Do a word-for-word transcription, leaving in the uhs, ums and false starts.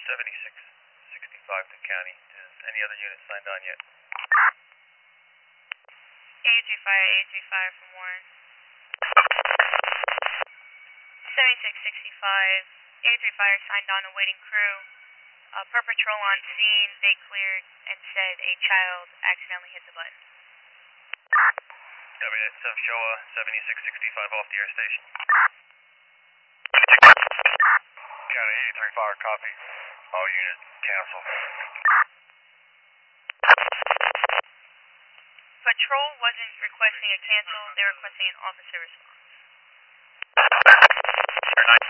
seventy-six sixty-five to county. Is any other unit signed on yet? A three five, A three five from Warren. seventy-six sixty-five, A three five signed on, awaiting crew. Uh, per patrol on scene, they cleared and said a child accidentally hit the button. Copy that. So Showa seventy-six sixty-five off the air station. County eighty-three fire copy. All units cancel. Patrol wasn't requesting a cancel, they were requesting an officer response. nine